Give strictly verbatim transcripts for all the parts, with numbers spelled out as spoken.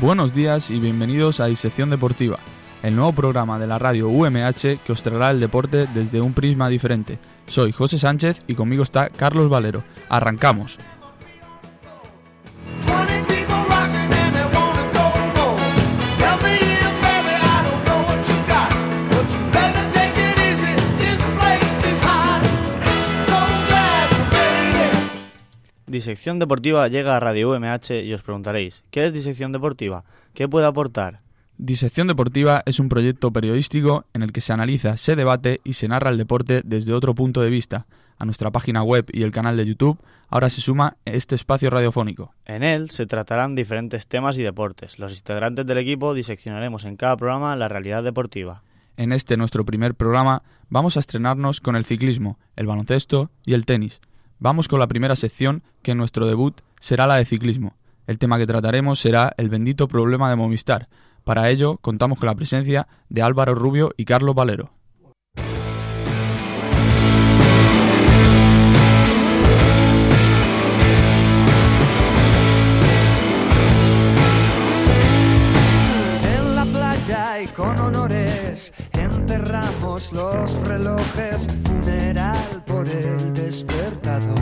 Buenos días y bienvenidos a Disección Deportiva, el nuevo programa de la radio U M H que os traerá el deporte desde un prisma diferente. Soy José Sánchez y conmigo está Carlos Valero. ¡Arrancamos! Disección Deportiva llega a Radio U M H y os preguntaréis, ¿qué es Disección Deportiva? ¿Qué puede aportar? Disección Deportiva es un proyecto periodístico en el que se analiza, se debate y se narra el deporte desde otro punto de vista. A nuestra página web y el canal de YouTube ahora se suma este espacio radiofónico. En él se tratarán diferentes temas y deportes. Los integrantes del equipo diseccionaremos en cada programa la realidad deportiva. En este nuestro primer programa vamos a estrenarnos con el ciclismo, el baloncesto y el tenis. Vamos con la primera sección, que en nuestro debut será la de ciclismo. El tema que trataremos será el bendito problema de Movistar. Para ello, contamos con la presencia de Álvaro Rubio y Carlos Valero. En la playa y con honores enterramos los relojes, funeral por el despertador.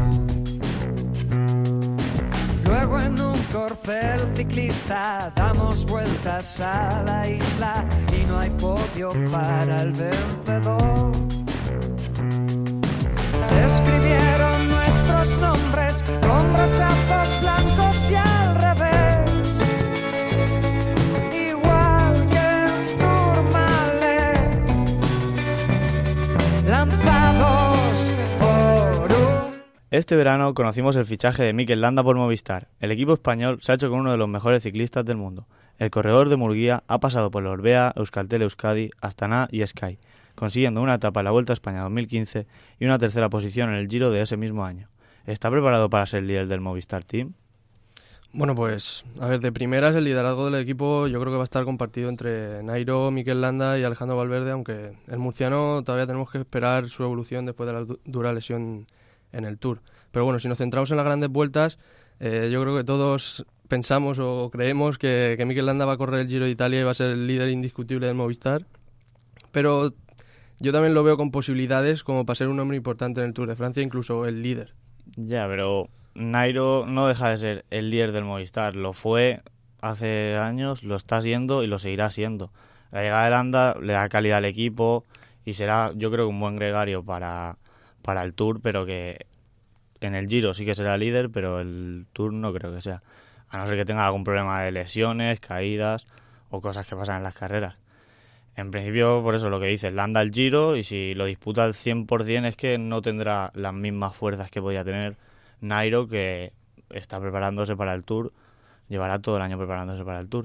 Luego en un corcel ciclista damos vueltas a la isla y no hay podio para el vencedor. Escribieron nuestros nombres con brochazos blancos y al revés, igual que en Tourmalet, lanzados por un... Este verano conocimos el fichaje de Mikel Landa por Movistar. El equipo español se ha hecho con uno de los mejores ciclistas del mundo. El corredor de Murguía ha pasado por la Orbea, Euskaltel Euskadi, Astana y Sky, consiguiendo una etapa en la Vuelta a España dos mil quince y una tercera posición en el Giro de ese mismo año. ¿Está preparado para ser líder del Movistar Team? Bueno, pues, a ver, de primeras el liderazgo del equipo yo creo que va a estar compartido entre Nairo, Mikel Landa y Alejandro Valverde, aunque el murciano todavía tenemos que esperar su evolución después de la du- dura lesión en el Tour. Pero bueno, si nos centramos en las grandes vueltas, eh, yo creo que todos pensamos o creemos que, que Mikel Landa va a correr el Giro de Italia y va a ser el líder indiscutible del Movistar. Pero yo también lo veo con posibilidades como para ser un hombre importante en el Tour de Francia, incluso el líder. Ya, pero Nairo no deja de ser el líder del Movistar. Lo fue hace años, lo está siendo y lo seguirá siendo. La llegada de Landa le da calidad al equipo y será, yo creo, un buen gregario para, para el Tour, pero que en el Giro sí que será líder, pero el Tour no creo que sea. A no ser que tenga algún problema de lesiones, caídas o cosas que pasan en las carreras. En principio, por eso lo que dices, Landa el Giro, y si lo disputa al cien por ciento es que no tendrá las mismas fuerzas que podía tener Nairo, que está preparándose para el Tour, llevará todo el año preparándose para el Tour.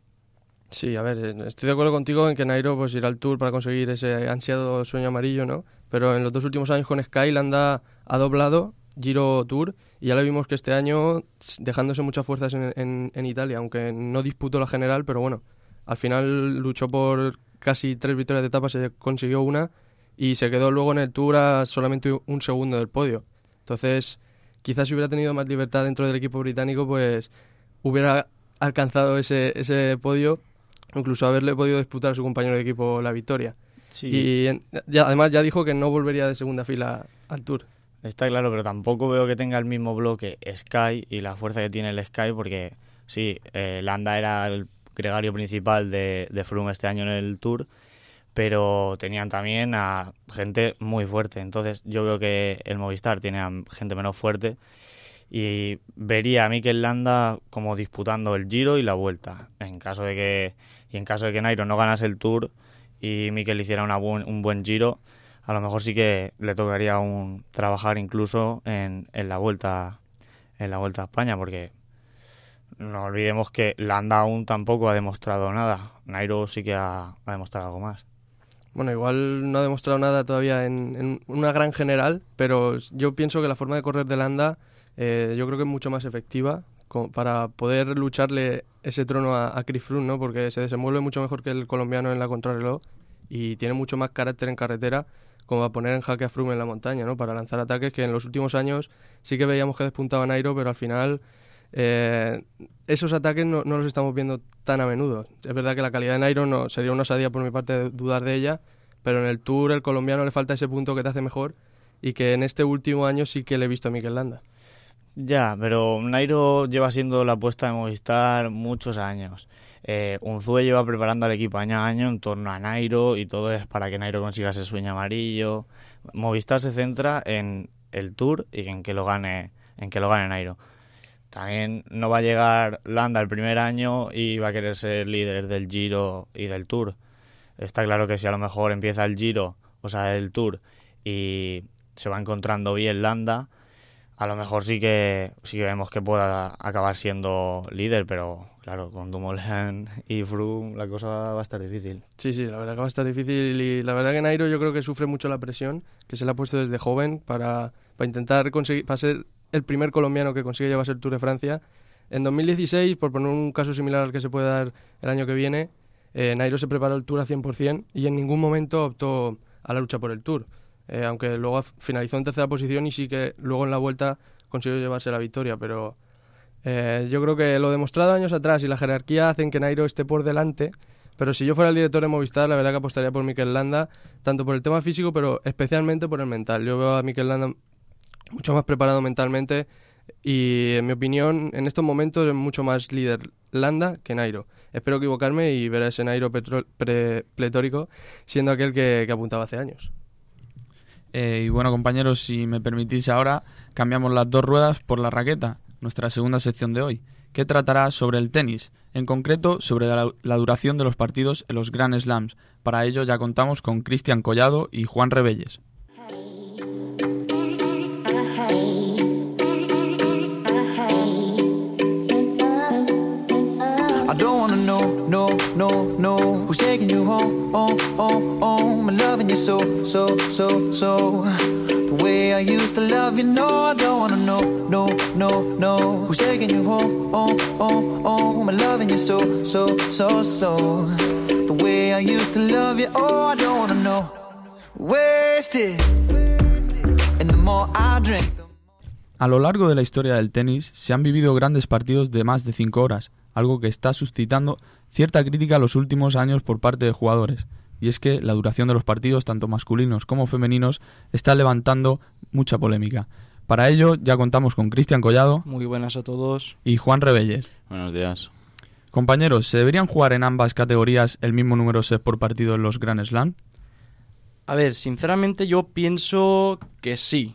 Sí, a ver, estoy de acuerdo contigo en que Nairo pues irá al Tour para conseguir ese ansiado sueño amarillo, ¿no? Pero en los dos últimos años con Sky, Landa ha doblado Giro Tour y ya le vimos que este año, dejándose muchas fuerzas en, en, en Italia, aunque no disputó la general, pero bueno, al final luchó por casi tres victorias de etapa, se consiguió una y se quedó luego en el Tour a solamente un segundo del podio. Entonces, quizás si hubiera tenido más libertad dentro del equipo británico, pues hubiera alcanzado ese, ese podio, incluso haberle podido disputar a su compañero de equipo la victoria. Sí. Y en, ya, además ya dijo que no volvería de segunda fila al Tour. Está claro, pero tampoco veo que tenga el mismo bloque Sky y la fuerza que tiene el Sky, porque sí, eh, Landa era el gregario principal de, de Froome este año en el Tour, pero tenían también a gente muy fuerte. Entonces yo veo que el Movistar tiene a gente menos fuerte y vería a Mikel Landa como disputando el Giro y la Vuelta. En caso de que y en caso de que Nairo no ganase el Tour y Mikel hiciera una buen, un buen Giro, a lo mejor sí que le tocaría un, trabajar incluso en, en la Vuelta en la Vuelta a España, porque no olvidemos que Landa aún tampoco ha demostrado nada. Nairo sí que ha, ha demostrado algo más. Bueno, igual no ha demostrado nada todavía en, en una gran general, pero yo pienso que la forma de correr de Landa eh, yo creo que es mucho más efectiva como para poder lucharle ese trono a, a Chris Froome, ¿no? Porque se desenvuelve mucho mejor que el colombiano en la contrarreloj y tiene mucho más carácter en carretera como a poner en jaque a Froome en la montaña, ¿no? Para lanzar ataques que en los últimos años sí que veíamos que despuntaba Nairo, pero al final Eh, esos ataques no, no los estamos viendo tan a menudo. Es verdad que la calidad de Nairo no, sería una osadía por mi parte dudar de ella, pero en el Tour el colombiano le falta ese punto que te hace mejor y que en este último año sí que le he visto a Mikel Landa. Ya, pero Nairo lleva siendo la apuesta de Movistar muchos años. Eh, Unzue lleva preparando al equipo año a año en torno a Nairo y todo es para que Nairo consiga ese sueño amarillo. Movistar se centra en el Tour y en que lo gane, en que lo gane Nairo. También no va a llegar Landa el primer año y va a querer ser líder del Giro y del Tour. Está claro que si a lo mejor empieza el Giro, o sea, el Tour, y se va encontrando bien Landa, a lo mejor sí que sí que vemos que pueda acabar siendo líder, pero claro, con Dumoulin y Froome la cosa va a estar difícil. Sí, sí, la verdad que va a estar difícil y la verdad que Nairo yo creo que sufre mucho la presión que se le ha puesto desde joven para, para intentar conseguir, para ser el primer colombiano que consigue llevarse el Tour de Francia. En dos mil dieciséis, por poner un caso similar al que se puede dar el año que viene, eh, Nairo se preparó el Tour a cien por ciento y en ningún momento optó a la lucha por el Tour. Eh, aunque luego finalizó en tercera posición y sí que luego en la vuelta consiguió llevarse la victoria, pero eh, yo creo que lo demostrado años atrás y la jerarquía hacen que Nairo esté por delante, pero si yo fuera el director de Movistar, la verdad que apostaría por Mikel Landa, tanto por el tema físico, pero especialmente por el mental. Yo veo a Mikel Landa mucho más preparado mentalmente y, en mi opinión, en estos momentos es mucho más líder Landa que Nairo. Espero equivocarme y ver a ese Nairo petro- pre- pletórico siendo aquel que, que apuntaba hace años. Eh, y bueno, compañeros, si me permitís ahora, cambiamos las dos ruedas por la raqueta, nuestra segunda sección de hoy, que tratará sobre el tenis, en concreto sobre la, la duración de los partidos en los Grand Slams. Para ello ya contamos con Cristian Collado y Juan Rebelles. I don't wanna know, no, no, no who's taking you home, home, home, home and loving you so, so, so, so the way I used to love you, no, I don't wanna know, no, no, no who's taking you home, home, home, home and loving you so, so, so, so the way I used to love you, oh, I don't wanna know. Wasted, and the more I drink. A lo largo de la historia del tenis se han vivido grandes partidos de más de cinco horas, algo que está suscitando cierta crítica en los últimos años por parte de jugadores. Y es que la duración de los partidos, tanto masculinos como femeninos, está levantando mucha polémica. Para ello ya contamos con Cristian Collado. Muy buenas a todos. Y Juan Rebelles. Buenos días. Compañeros, ¿se deberían jugar en ambas categorías el mismo número de sets por partido en los Grand Slam? A ver, sinceramente yo pienso que sí,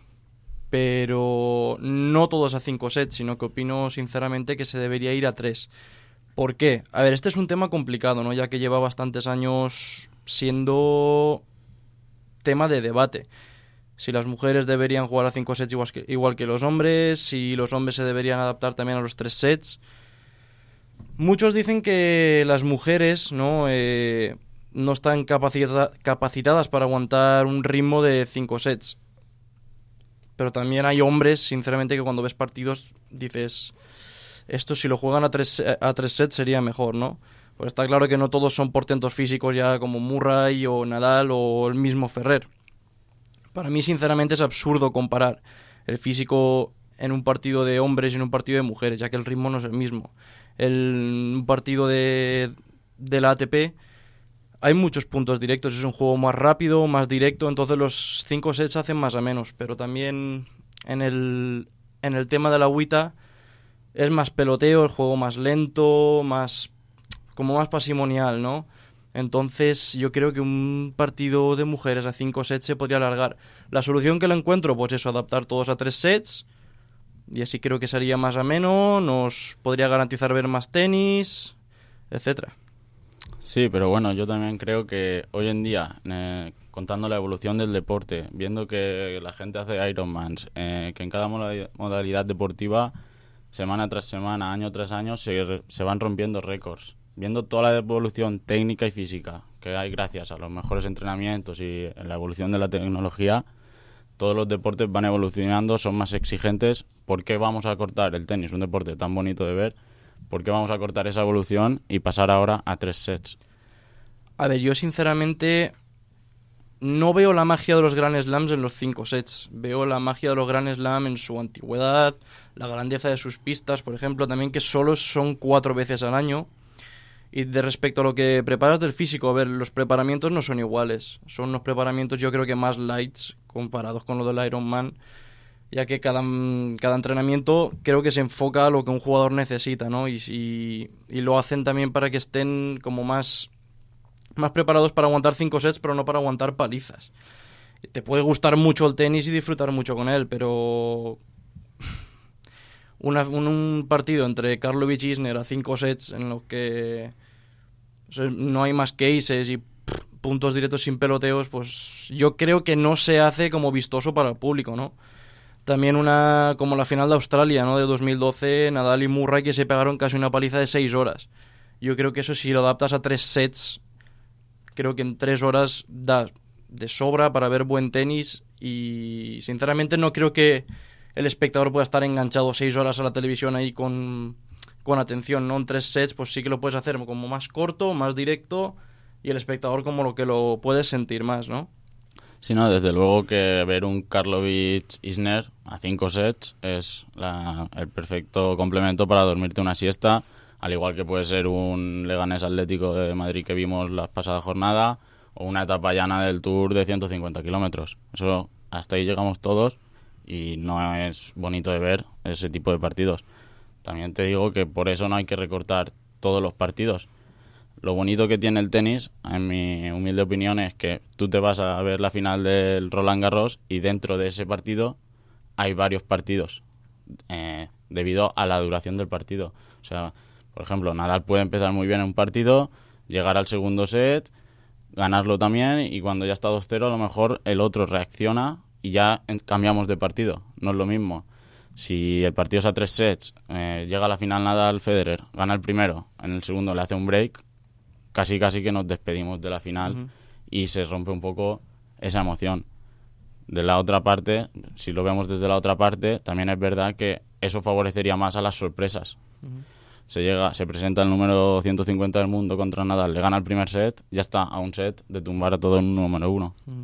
pero no todos a cinco sets, sino que opino sinceramente que se debería ir a tres. ¿Por qué? A ver, este es un tema complicado, ¿no? Ya que lleva bastantes años siendo tema de debate. Si las mujeres deberían jugar a cinco sets igual que, igual que los hombres, si los hombres se deberían adaptar también a los tres sets. Muchos dicen que las mujeres, ¿no? Eh, no están capacita- capacitadas para aguantar un ritmo de cinco sets. Pero también hay hombres, sinceramente, que cuando ves partidos dices, esto si lo juegan a tres, a tres sets sería mejor, ¿no? Pues está claro que no todos son portentos físicos ya como Murray o Nadal o el mismo Ferrer. Para mí, sinceramente, es absurdo comparar el físico en un partido de hombres y en un partido de mujeres, ya que el ritmo no es el mismo. En un partido de, de la A T P hay muchos puntos directos, es un juego más rápido, más directo, entonces los cinco sets se hacen más a menos, pero también en el, en el tema de la agüita es más peloteo, el juego más lento, más como más pasimonial, ¿no? Entonces yo creo que un partido de mujeres a cinco sets se podría alargar. La solución que le encuentro, pues eso, adaptar todos a tres sets, y así creo que sería más ameno, nos podría garantizar ver más tenis, etcétera. Sí, pero bueno, yo también creo que hoy en día, eh, contando la evolución del deporte, viendo que la gente hace Ironmans, eh, que en cada modalidad deportiva, semana tras semana, año tras año, se, se van rompiendo récords. Viendo toda la evolución técnica y física que hay gracias a los mejores entrenamientos y la evolución de la tecnología, todos los deportes van evolucionando, son más exigentes. ¿Por qué vamos a cortar el tenis, un deporte tan bonito de ver? ¿Por qué vamos a cortar esa evolución y pasar ahora a tres sets? A ver, yo sinceramente no veo la magia de los Grand Slams en los cinco sets. Veo la magia de los Grand Slam en su antigüedad, la grandeza de sus pistas, por ejemplo, también que solo son cuatro veces al año. Y de respecto a lo que preparas del físico, a ver, los preparamientos no son iguales. Son unos preparamientos yo creo que más lights comparados con lo del Ironman, ya que cada, cada entrenamiento creo que se enfoca a lo que un jugador necesita, ¿no? Y, y, y lo hacen también para que estén como más, más preparados para aguantar cinco sets, pero no para aguantar palizas. Te puede gustar mucho el tenis y disfrutar mucho con él, pero Una, un, un partido entre Karlovic y Isner a cinco sets en los que o sea, no hay más que aces y pff, puntos directos sin peloteos, pues yo creo que no se hace como vistoso para el público, ¿no? También una como la final de Australia, ¿no? De dos mil doce, Nadal y Murray, que se pegaron casi una paliza de seis horas. Yo creo que eso, si lo adaptas a tres sets, creo que en tres horas da de sobra para ver buen tenis, y sinceramente no creo que el espectador pueda estar enganchado seis horas a la televisión ahí con, con atención, ¿no? En tres sets pues sí que lo puedes hacer como más corto, más directo, y el espectador como lo que lo puedes sentir más, ¿no? Sí, no, desde luego que ver un Karlovic-Isner a cinco sets es la, el perfecto complemento para dormirte una siesta, al igual que puede ser un Leganés Atlético de Madrid que vimos la pasada jornada, o una etapa llana del Tour de ciento cincuenta kilómetros. Eso, hasta ahí llegamos todos, y no es bonito de ver ese tipo de partidos. También te digo que por eso no hay que recortar todos los partidos. Lo bonito que tiene el tenis, en mi humilde opinión, es que tú te vas a ver la final del Roland Garros y dentro de ese partido hay varios partidos eh, debido a la duración del partido. O sea, por ejemplo, Nadal puede empezar muy bien en un partido, llegar al segundo set, ganarlo también, y cuando ya está dos cero a lo mejor el otro reacciona y ya cambiamos de partido. No es lo mismo. Si el partido es a tres sets, eh, llega a la final Nadal, Federer, gana el primero, en el segundo le hace un break, casi casi que nos despedimos de la final, uh-huh. y se rompe un poco esa emoción. De la otra parte, si lo vemos desde la otra parte, también es verdad que eso favorecería más a las sorpresas. Uh-huh. Se llega, se presenta el número ciento cincuenta del mundo contra Nadal, le gana el primer set, ya está a un set de tumbar a todo el número uno. Uh-huh.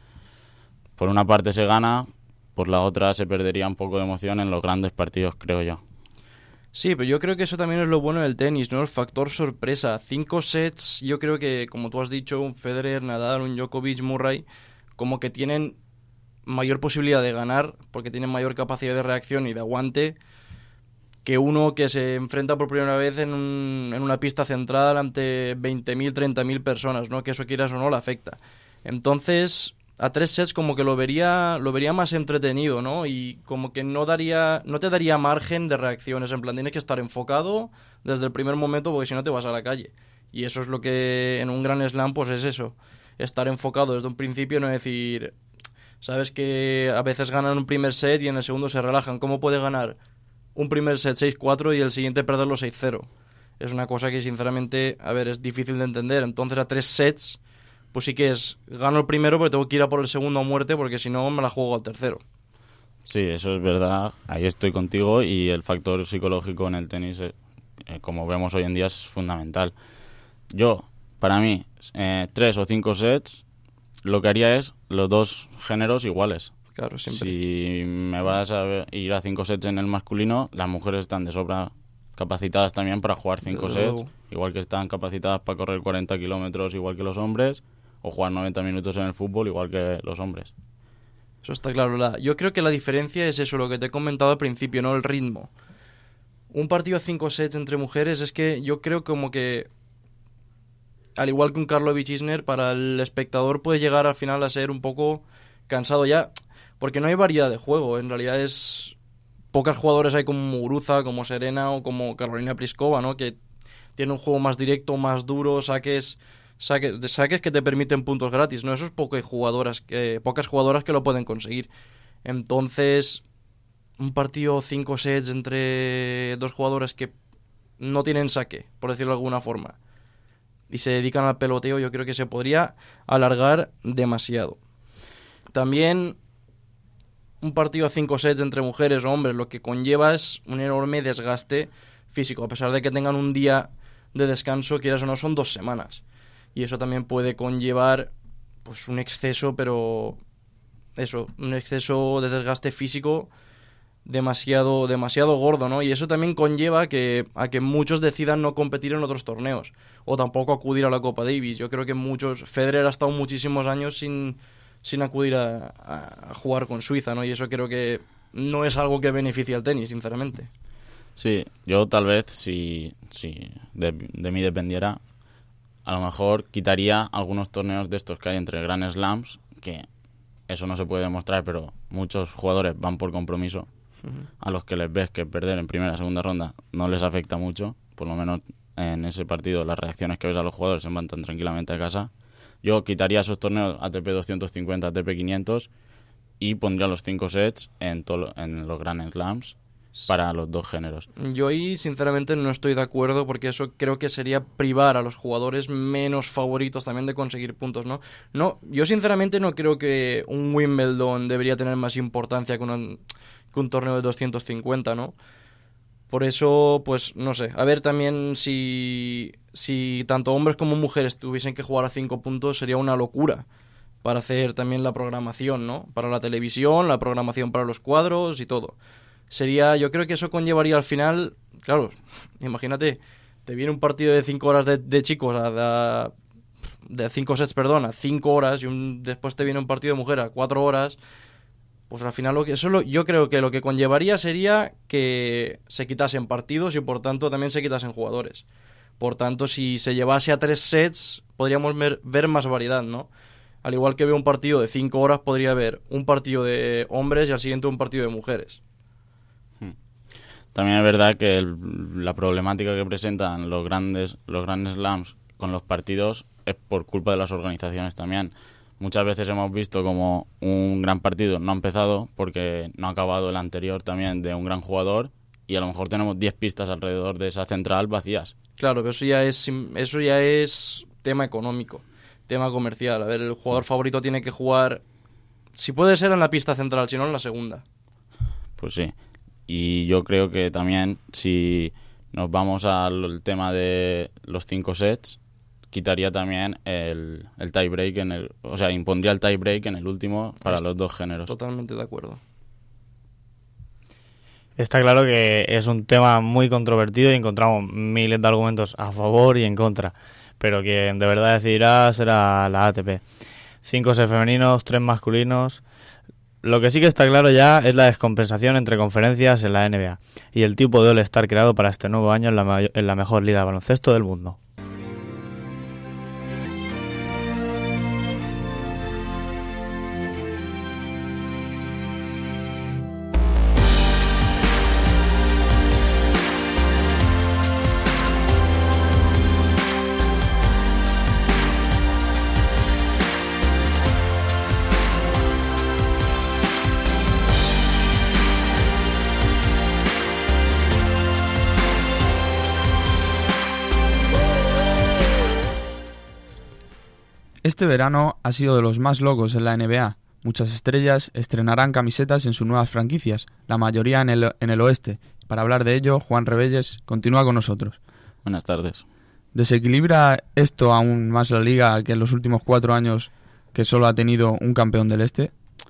Por una parte se gana, por la otra se perdería un poco de emoción en los grandes partidos, creo yo. Sí, pero yo creo que eso también es lo bueno del tenis, ¿no? El factor sorpresa. Cinco sets, yo creo que, como tú has dicho, un Federer, Nadal, un Djokovic, Murray, como que tienen mayor posibilidad de ganar, porque tienen mayor capacidad de reacción y de aguante, que uno que se enfrenta por primera vez en, un, en una pista central ante veinte mil, treinta mil personas, ¿no? Que eso, quieras o no, le afecta. Entonces, a tres sets como que lo vería lo vería más entretenido, ¿no? Y como que no daría no te daría margen de reacciones, en plan, tienes que estar enfocado desde el primer momento, porque si no te vas a la calle. Y eso es lo que en un Grand Slam pues es eso, estar enfocado desde un principio, no decir, sabes que a veces ganan un primer set y en el segundo se relajan. ¿Cómo puede ganar un primer set seis cuatro y el siguiente perderlo seis cero? Es una cosa que sinceramente, a ver, es difícil de entender. Entonces a tres sets pues sí que es, gano el primero pero tengo que ir a por el segundo a muerte, porque si no me la juego al tercero. Sí, eso es verdad, ahí estoy contigo, y el factor psicológico en el tenis, eh, como vemos hoy en día, es fundamental. Yo, para mí, eh, tres o cinco sets, lo que haría es los dos géneros iguales. Claro, siempre. Si me vas a ir a cinco sets en el masculino, las mujeres están de sobra capacitadas también para jugar cinco Desde sets, luego. Igual que están capacitadas para correr cuarenta kilómetros, igual que los hombres, o jugar noventa minutos en el fútbol, igual que los hombres. Eso está claro. La, yo creo que la diferencia es eso, lo que te he comentado al principio, ¿no? El ritmo. Un partido a cinco sets entre mujeres es que yo creo como que, al igual que un Karlovic Isner, para el espectador puede llegar al final a ser un poco cansado ya, porque no hay variedad de juego. En realidad es pocas jugadoras hay como Muguruza, como Serena o como Carolina Pliskova, ¿no? Que tiene un juego más directo, más duro, saques... Saques, de saques que te permiten puntos gratis, ¿no? Eso es pocas jugadoras, que, pocas jugadoras que lo pueden conseguir. Entonces, un partido cinco sets entre dos jugadoras que no tienen saque, por decirlo de alguna forma, y se dedican al peloteo, yo creo que se podría alargar demasiado. También un partido a cinco sets entre mujeres o hombres lo que conlleva es un enorme desgaste físico, a pesar de que tengan un día de descanso, quieras o no, son dos semanas. Y eso también puede conllevar pues un exceso, pero eso, un exceso de desgaste físico demasiado demasiado gordo, ¿no? Y eso también conlleva que, a que muchos decidan no competir en otros torneos o tampoco acudir a la Copa Davis. Yo creo que muchos... Federer ha estado muchísimos años sin, sin acudir a, a jugar con Suiza, ¿no? Y eso creo que no es algo que beneficie al tenis, sinceramente. Sí, yo tal vez, si, si de, de mí dependiera, a lo mejor quitaría algunos torneos de estos que hay entre Grand Slams, que eso no se puede demostrar, pero muchos jugadores van por compromiso, uh-huh. a los que les ves que perder en primera o segunda ronda no les afecta mucho, por lo menos en ese partido las reacciones que ves a los jugadores se van tan tranquilamente a casa. Yo quitaría esos torneos A T P doscientos cincuenta, A T P quinientos y pondría los cinco sets en, to- en los Grand Slams para los dos géneros. Yo ahí sinceramente no estoy de acuerdo, porque eso creo que sería privar a los jugadores menos favoritos también de conseguir puntos, ¿no? No, yo sinceramente no creo que un Wimbledon debería tener más importancia que, una, que un torneo de doscientos cincuenta, ¿no? Por eso, pues, no sé. A ver también si, si tanto hombres como mujeres tuviesen que jugar a cinco puntos, sería una locura para hacer también la programación, ¿no? Para la televisión, la programación para los cuadros y todo. Sería, yo creo que eso conllevaría al final, claro, imagínate, te viene un partido de cinco horas de, de chicos, a, a, de cinco sets, perdón, a cinco horas, y un, después te viene un partido de mujer a cuatro horas, pues al final lo que, eso lo, yo creo que lo que conllevaría sería que se quitasen partidos y por tanto también se quitasen jugadores. Por tanto, si se llevase a tres sets, podríamos ver, ver más variedad, ¿no? Al igual que veo un partido de cinco horas, podría haber un partido de hombres y al siguiente un partido de mujeres. También es verdad que el, la problemática que presentan los grandes los Grand Slams con los partidos es por culpa de las organizaciones también. Muchas veces hemos visto como un gran partido no ha empezado porque no ha acabado el anterior también de un gran jugador y a lo mejor tenemos diez pistas alrededor de esa central vacías. Claro, pero eso ya es eso ya es tema económico, tema comercial. A ver, el jugador favorito tiene que jugar, si puede ser en la pista central, si no en la segunda. Pues sí. Y yo creo que también, si nos vamos al tema de los cinco sets, quitaría también el, el tie break, en el, o sea, impondría el tie break en el último para es los dos géneros. Totalmente de acuerdo. Está claro que es un tema muy controvertido y encontramos miles de argumentos a favor y en contra, pero quien de verdad decidirá será la A T P. Cinco sets femeninos, tres masculinos. Lo que sí que está claro ya es la descompensación entre conferencias en la N B A y el tipo de All-Star creado para este nuevo año en la, may- en la mejor liga de baloncesto del mundo. Este verano ha sido de los más locos en la N B A. Muchas estrellas estrenarán camisetas en sus nuevas franquicias, la mayoría en el, en el oeste. Para hablar de ello, Juan Rebelles continúa con nosotros. Buenas tardes. ¿Desequilibra esto aún más la liga que en los últimos cuatro años que solo ha tenido un campeón del este?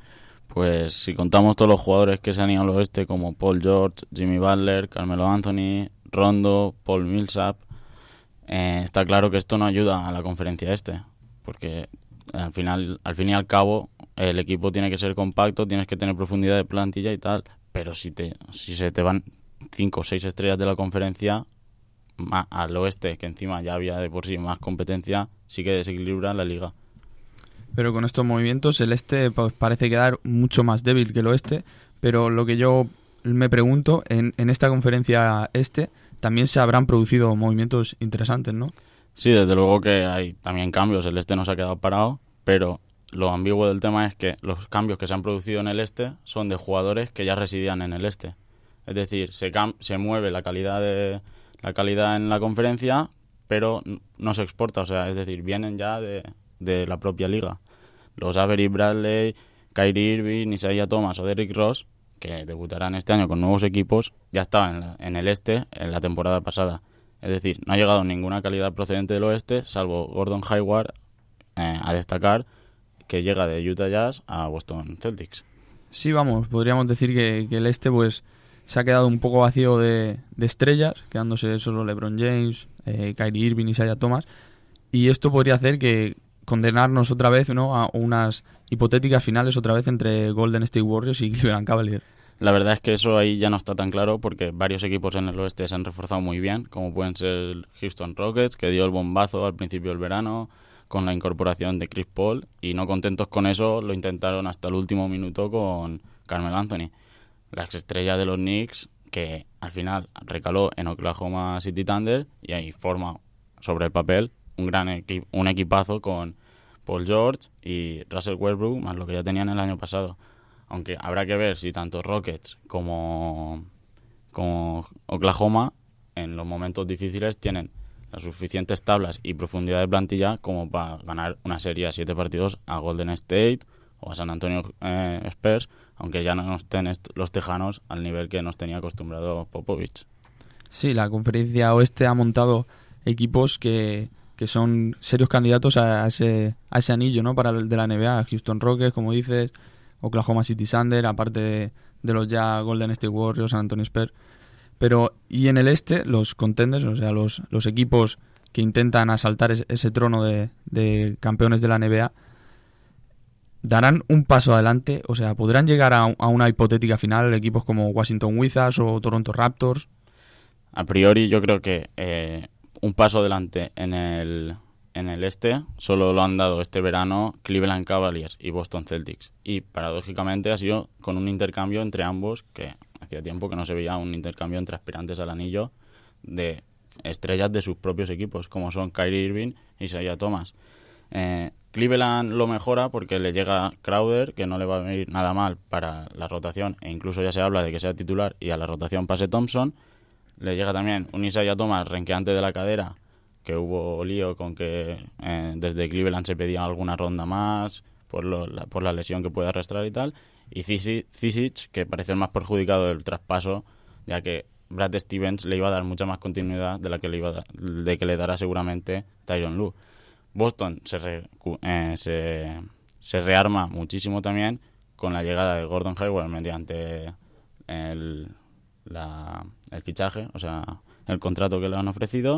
Pues si contamos todos los jugadores que se han ido al oeste, como Paul George, Jimmy Butler, Carmelo Anthony, Rondo, Paul Millsap, eh, está claro que esto no ayuda a la conferencia este. Porque al final, al fin y al cabo, el equipo tiene que ser compacto, tienes que tener profundidad de plantilla y tal. Pero si te si se te van cinco o seis estrellas de la conferencia más al oeste, que encima ya había de por sí más competencia, sí que desequilibra la liga. Pero con estos movimientos el este pues, parece quedar mucho más débil que el oeste. Pero lo que yo me pregunto, en, en esta conferencia este también se habrán producido movimientos interesantes, ¿no? Sí, desde luego que hay también cambios. El este no se ha quedado parado, pero lo ambiguo del tema es que los cambios que se han producido en el este son de jugadores que ya residían en el este. Es decir, se cam- se mueve la calidad de la calidad en la conferencia, pero no se exporta. O sea, es decir, vienen ya de, de la propia liga. Los Avery Bradley, Kyrie Irving, Isaiah Thomas o Derrick Rose, que debutarán este año con nuevos equipos, ya estaban en, la, en el este en la temporada pasada. Es decir, no ha llegado ninguna calidad procedente del oeste, salvo Gordon Hayward, eh, a destacar, que llega de Utah Jazz a Boston Celtics. Sí, vamos, podríamos decir que, que el este pues se ha quedado un poco vacío de, de estrellas, quedándose solo LeBron James, eh, Kyrie Irving y Isaiah Thomas, y esto podría hacer que condenarnos otra vez, ¿no?, a unas hipotéticas finales otra vez entre Golden State Warriors y Cleveland Cavaliers. La verdad es que eso ahí ya no está tan claro porque varios equipos en el oeste se han reforzado muy bien, como pueden ser el Houston Rockets, que dio el bombazo al principio del verano con la incorporación de Chris Paul, y no contentos con eso lo intentaron hasta el último minuto con Carmelo Anthony, la exestrella de los Knicks, que al final recaló en Oklahoma City Thunder y ahí forma sobre el papel un gran equi- un equipazo con Paul George y Russell Westbrook, más lo que ya tenían el año pasado. Aunque habrá que ver si tanto Rockets como, como Oklahoma en los momentos difíciles tienen las suficientes tablas y profundidad de plantilla como para ganar una serie a siete partidos a Golden State o a San Antonio eh, Spurs, aunque ya no estén est- los tejanos al nivel que nos tenía acostumbrado Popovich. Sí, la conferencia oeste ha montado equipos que, que son serios candidatos a ese, a ese anillo, ¿no?, para el de la N B A. Houston Rockets, como dices, Oklahoma City Thunder, aparte de, de los ya Golden State Warriors, San Antonio Spurs. Pero, y en el este, los contenders, o sea, los, los equipos que intentan asaltar ese, ese trono de, de campeones de la N B A, darán un paso adelante, o sea, podrán llegar a, a una hipotética final equipos como Washington Wizards o Toronto Raptors. A priori yo creo que eh, un paso adelante en el, en el este solo lo han dado este verano Cleveland Cavaliers y Boston Celtics, y paradójicamente ha sido con un intercambio entre ambos, que hacía tiempo que no se veía un intercambio entre aspirantes al anillo de estrellas de sus propios equipos, como son Kyrie Irving y Isaiah Thomas. Eh, Cleveland lo mejora porque le llega Crowder, que no le va a venir nada mal para la rotación, e incluso ya se habla de que sea titular y a la rotación pase Thompson. Le llega también un Isaiah Thomas renqueante de la cadera, que hubo lío con que eh, desde Cleveland se pedía alguna ronda más por, lo, la, por la lesión que puede arrastrar y tal. Y Zizic, que parece el más perjudicado del traspaso, ya que Brad Stevens le iba a dar mucha más continuidad de la que le iba a dar, de que le dará seguramente Tyronn Lue. Boston se, re, eh, se, se rearma muchísimo también con la llegada de Gordon Hayward mediante el, la, el fichaje, o sea, el contrato que le han ofrecido,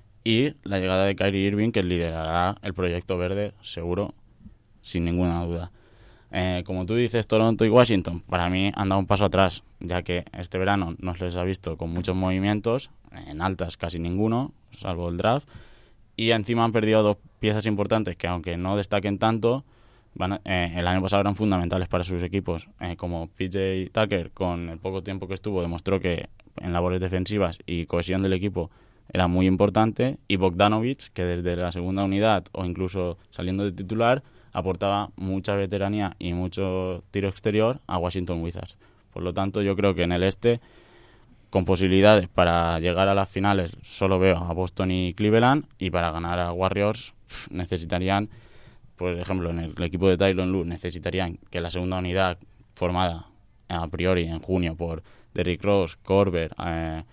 y la llegada de Kyrie Irving, que liderará el proyecto verde seguro, sin ninguna duda. Eh, como tú dices, Toronto y Washington, para mí han dado un paso atrás, ya que este verano no se les ha visto con muchos movimientos, en altas casi ninguno, salvo el draft, y encima han perdido dos piezas importantes que, aunque no destaquen tanto, van a, eh, el año pasado eran fundamentales para sus equipos, eh, como P J Tucker, con el poco tiempo que estuvo, demostró que en labores defensivas y cohesión del equipo era muy importante, y Bogdanovic, que desde la segunda unidad o incluso saliendo de titular aportaba mucha veteranía y mucho tiro exterior a Washington Wizards. Por lo tanto, yo creo que en el este, con posibilidades para llegar a las finales, solo veo a Boston y Cleveland, y para ganar a Warriors necesitarían, por ejemplo, en el, el equipo de Tyronn Lue, necesitarían que la segunda unidad, formada a priori en junio por Derrick Rose, Korver, eh,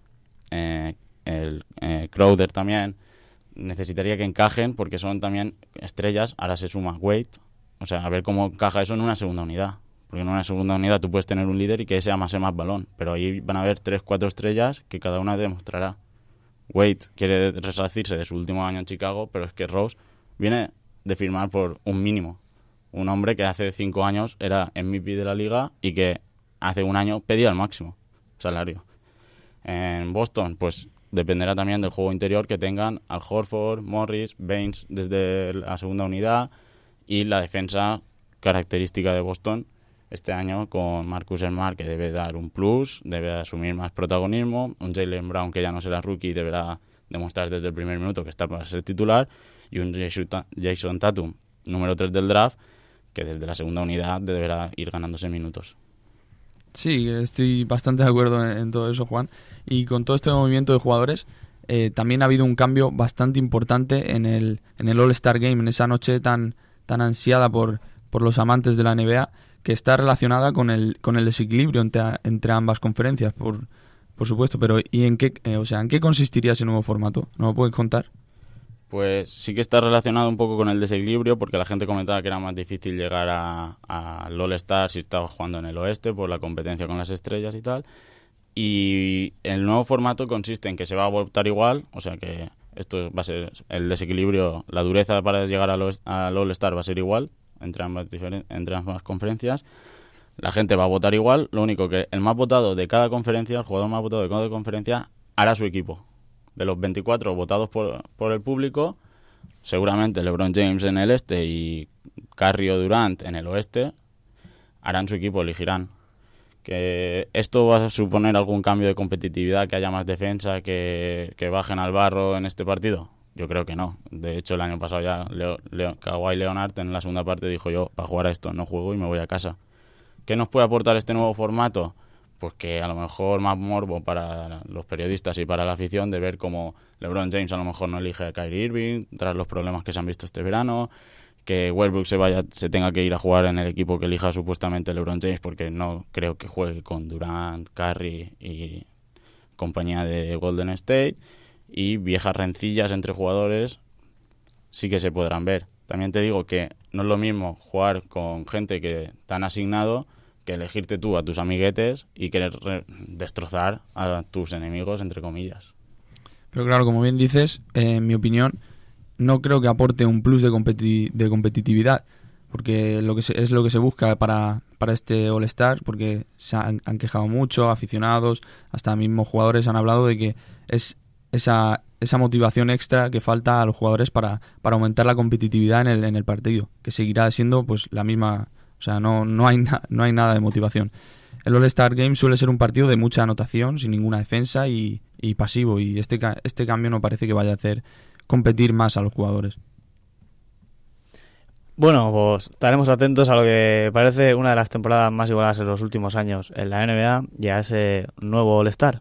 eh, el eh, Crowder también, necesitaría que encajen porque son también estrellas. Ahora se suma Wade, o sea, a ver cómo encaja eso en una segunda unidad, porque en una segunda unidad tú puedes tener un líder y que ese amase más balón, pero ahí van a haber tres, cuatro estrellas que cada una demostrará. Wade quiere resarcirse de su último año en Chicago, pero es que Rose viene de firmar por un mínimo, un hombre que hace cinco años era M V P de la liga y que hace un año pedía el máximo salario. En Boston, pues dependerá también del juego interior que tengan Al Horford, Morris, Baines desde la segunda unidad, y la defensa característica de Boston este año con Marcus Smart, que debe dar un plus, debe asumir más protagonismo, un Jaylen Brown que ya no será rookie y deberá demostrar desde el primer minuto que está para ser titular, y un Jason Tatum, número tres del draft, que desde la segunda unidad deberá ir ganándose minutos. Sí, estoy bastante de acuerdo en, en todo eso, Juan. Y con todo este movimiento de jugadores, eh, también ha habido un cambio bastante importante en el en el All-Star Game, en esa noche tan tan ansiada por, por los amantes de la N B A, que está relacionada con el con el desequilibrio entre, entre ambas conferencias, por por supuesto. Pero ¿y en qué, eh, o sea, en qué consistiría ese nuevo formato? ¿No lo puedes contar? Pues sí que está relacionado un poco con el desequilibrio, porque la gente comentaba que era más difícil llegar a, a al All-Star si estaba jugando en el oeste por la competencia con las estrellas y tal. Y el nuevo formato consiste en que se va a votar igual, o sea que esto va a ser el desequilibrio, la dureza para llegar al All-Star va a ser igual entre ambas, diferen- entre ambas conferencias. La gente va a votar igual, lo único que el más votado de cada conferencia, el jugador más votado de cada conferencia, hará su equipo. De los veinticuatro votados por, por el público, seguramente LeBron James en el este y Curry o Durant en el oeste harán su equipo, elegirán. ¿Que esto va a suponer algún cambio de competitividad, que haya más defensa, que, que bajen al barro en este partido? Yo creo que no. De hecho, el año pasado ya Leo, Leo, Kawhi Leonard en la segunda parte dijo: yo, para jugar a esto no juego y me voy a casa. ¿Qué nos puede aportar este nuevo formato? Pues que a lo mejor más morbo para los periodistas y para la afición de ver cómo LeBron James a lo mejor no elige a Kyrie Irving tras los problemas que se han visto este verano, que Westbrook se vaya, se tenga que ir a jugar en el equipo que elija supuestamente LeBron James, porque no creo que juegue con Durant, Curry y compañía de Golden State, y viejas rencillas entre jugadores sí que se podrán ver. También te digo que no es lo mismo jugar con gente que te han asignado que elegirte tú a tus amiguetes y querer re- destrozar a tus enemigos, entre comillas. Pero claro, como bien dices, eh, en mi opinión, no creo que aporte un plus de, competi- de competitividad, porque lo que se, es lo que se busca para, para este All-Star, porque se han, han quejado mucho, aficionados, hasta mismos jugadores han hablado de que es esa, esa motivación extra que falta a los jugadores para, para aumentar la competitividad en el, en el partido, que seguirá siendo pues la misma, o sea, no, no, hay, na, no hay nada de motivación. El All-Star Game suele ser un partido de mucha anotación, sin ninguna defensa y, y pasivo, y este, este cambio no parece que vaya a hacer competir más a los jugadores. Bueno, pues estaremos atentos a lo que parece una de las temporadas más igualadas en los últimos años en la N B A y a ese nuevo All-Star.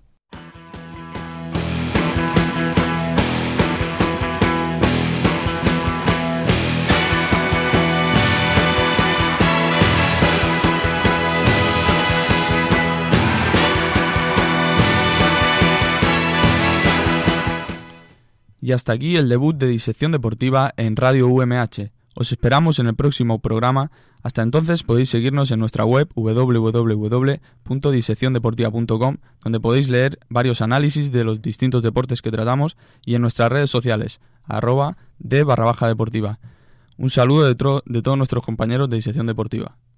Y hasta aquí el debut de Disección Deportiva en Radio U M H. Os esperamos en el próximo programa. Hasta entonces podéis seguirnos en nuestra web doble u doble u doble u punto disección deportiva punto com, donde podéis leer varios análisis de los distintos deportes que tratamos, y en nuestras redes sociales, arroba de barra baja deportiva. Un saludo de, tro- de todos nuestros compañeros de Disección Deportiva.